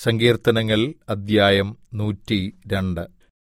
സങ്കീർത്തനങ്ങൾ അദ്ധ്യായം 102.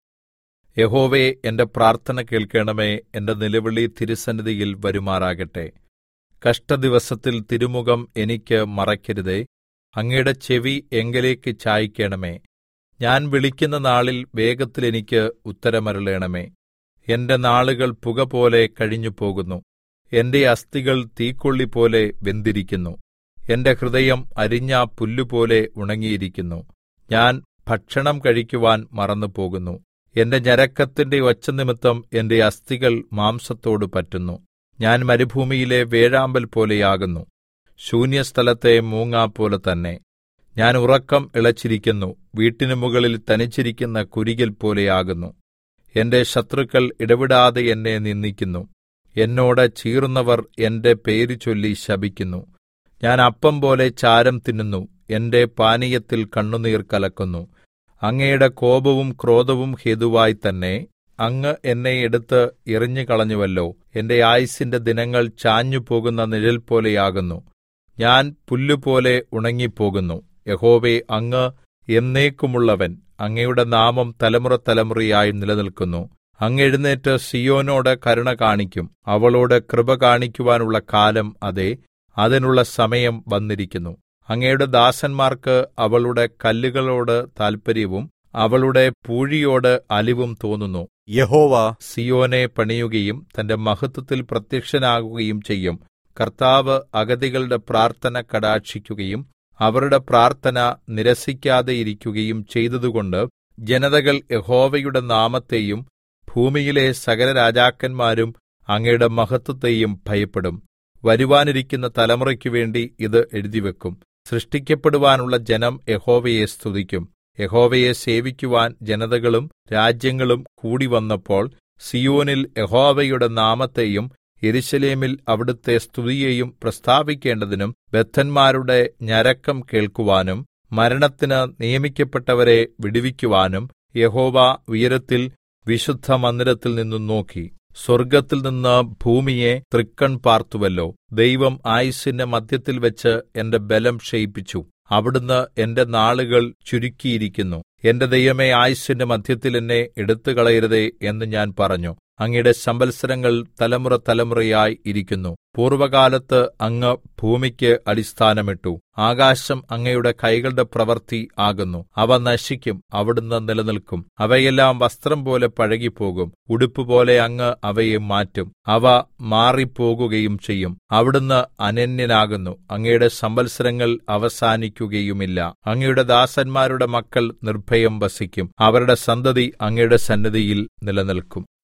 യഹോവേ, എന്റെ പ്രാർത്ഥന കേൾക്കണമേ. എന്റെ നിലവിളി തിരുസന്നിധിയിൽ വരുമാറാകട്ടെ. കഷ്ടദിവസത്തിൽ തിരുമുഖം എനിക്ക് മറയ്ക്കരുതേ. അങ്ങയുടെ ചെവി എങ്കലേക്ക് ചായിക്കണമേ. ഞാൻ വിളിക്കുന്ന നാളിൽ വേഗത്തിൽ എനിക്ക് ഉത്തരമരുളണമേ. എന്റെ നാളുകൾ പുകപോലെ കഴിഞ്ഞുപോകുന്നു. എന്റെ അസ്ഥികൾ തീക്കൊള്ളിപോലെ വെന്തിരിക്കുന്നു. എന്റെ ഹൃദയം അരിഞ്ഞ പുല്ലുപോലെ ഉണങ്ങിയിരിക്കുന്നു. ഞാൻ ഭക്ഷണം കഴിക്കുവാൻ മറന്നുപോകുന്നു. എന്റെ ഞരക്കത്തിന്റെ ഒച്ചനിമിത്തം എന്റെ അസ്ഥികൾ മാംസത്തോട് പറ്റുന്നു. ഞാൻ മരുഭൂമിയിലെ വേഴാമ്പൽ പോലെയാകുന്നു, ശൂന്യസ്ഥലത്തെ മൂങ്ങാപോലെ തന്നെ. ഞാൻ ഉറക്കം ഇളച്ചിരിക്കുന്നു, വീട്ടിന് മുകളിൽ തനിച്ചിരിക്കുന്ന കുരികിൽ പോലെയാകുന്നു. എന്റെ ശത്രുക്കൾ ഇടവിടാതെ എന്നെ നിന്ദിക്കുന്നു. എന്നോട് ചീറുന്നവർ എന്റെ പേരുചൊല്ലി ശപിക്കുന്നു. ഞാൻ അപ്പം പോലെ ചാരം തിന്നുന്നു, എന്റെ പാനീയത്തിൽ കണ്ണുനീർ കലക്കുന്നു. അങ്ങയുടെ കോപവും ക്രോധവും ഹേതുവായി തന്നെ അങ്ങ് എന്നെ എടുത്ത് എറിഞ്ഞുകളഞ്ഞുവല്ലോ. എന്റെ ആയുസ്സിന്റെ ദിനങ്ങൾ ചാഞ്ഞുപോകുന്ന നിഴൽ പോലെയാകുന്നു. ഞാൻ പുല്ലുപോലെ ഉണങ്ങിപ്പോകുന്നു. യഹോവേ, അങ്ങ് എന്നേക്കുമുള്ളവൻ. അങ്ങയുടെ നാമം തലമുറതലമുറയായി നിലനിൽക്കുന്നു. അങ്ങ് എഴുന്നേറ്റ് സീയോനോട് കരുണ കാണിക്കും. അവളോട് കൃപ കാണിക്കുവാനുള്ള കാലം അതേ, അതിനുള്ള സമയം വന്നിരിക്കുന്നു. അങ്ങയുടെ ദാസന്മാർക്ക് അവളുടെ കല്ലുകളോട് താല്പര്യവും അവളുടെ പൂഴിയോട് അലിവും തോന്നുന്നു. യഹോവ സീയോനെ പണിയുകയും തന്റെ മഹത്വത്തിൽ പ്രത്യക്ഷനാകുകയും ചെയ്യും. കർത്താവ് അഗതികളുടെ പ്രാർത്ഥന കടാക്ഷിക്കുകയും അവരുടെ പ്രാർത്ഥന നിരസിക്കാതെയിരിക്കുകയും ചെയ്തതുകൊണ്ട് ജനതകൾ യഹോവയുടെ നാമത്തെയും ഭൂമിയിലെ സകല രാജാക്കന്മാരും അങ്ങയുടെ മഹത്വത്തെയും ഭയപ്പെടും. വരുവാനിരിക്കുന്ന തലമുറയ്ക്കു വേണ്ടി ഇത് എഴുതിവെക്കും. സൃഷ്ടിക്കപ്പെടുവാനുള്ള ജനം യഹോവയെ സ്തുതിക്കും. യഹോവയെ സേവിക്കുവാൻ ജനതകളും രാജ്യങ്ങളും കൂടിവന്നപ്പോൾ സീയോനിൽ യഹോവയുടെ നാമത്തെയും യെരൂശലേമിൽ അവിടുത്തെ സ്തുതിയെയും പ്രസ്താവിക്കേണ്ടതിനും ബദ്ധന്മാരുടെ ഞരക്കം കേൾക്കുവാനും മരണത്തിന് നിയമിക്കപ്പെട്ടവരെ വിടുവിക്കുവാനും യഹോവ ഉയരത്തിൽ വിശുദ്ധമന്ദിരത്തിൽ നിന്നും നോക്കി. സ്വർഗ്ഗത്തിൽ നിന്ന് ഭൂമിയെ തൃക്കൺ പാർത്തുവല്ലോ. ദൈവം ആയുസ്സിന്റെ മധ്യത്തിൽ വെച്ച് എന്റെ ബലം ക്ഷയിപ്പിച്ചു. അവിടുന്ന് എന്റെ നാളുകൾ ചുരുക്കിയിരിക്കുന്നു. എന്റെ ദൈവമേ, ആയുസ്സിന്റെ മധ്യത്തിൽ എന്നെ എടുത്തുകളയരുതേ എന്ന് ഞാൻ പറഞ്ഞു. അങ്ങയുടെ സംവത്സരങ്ങൾ തലമുറ തലമുറയായി ഇരിക്കുന്നു. പൂർവകാലത്ത് അങ്ങ് ഭൂമിക്ക് അടിസ്ഥാനമിട്ടു. ആകാശം അങ്ങയുടെ കൈകളുടെ പ്രവൃത്തി ആകുന്നു. അവ നശിക്കും, അവിടുന്ന് നിലനിൽക്കും. അവയെല്ലാം വസ്ത്രം പോലെ പഴകിപ്പോകും. ഉടുപ്പുപോലെ അങ്ങ് അവയെ മാറ്റും. അവ മാറിപ്പോകുകയും ചെയ്യും. അവിടുന്ന് അനന്യനാകുന്നു. അങ്ങയുടെ സംവത്സരങ്ങൾ അവസാനിക്കുകയുമില്ല. അങ്ങയുടെ ദാസന്മാരുടെ മക്കൾ നിർഭയം വസിക്കും. അവരുടെ സന്തതി അങ്ങയുടെ സന്നിധിയിൽ നിലനിൽക്കും.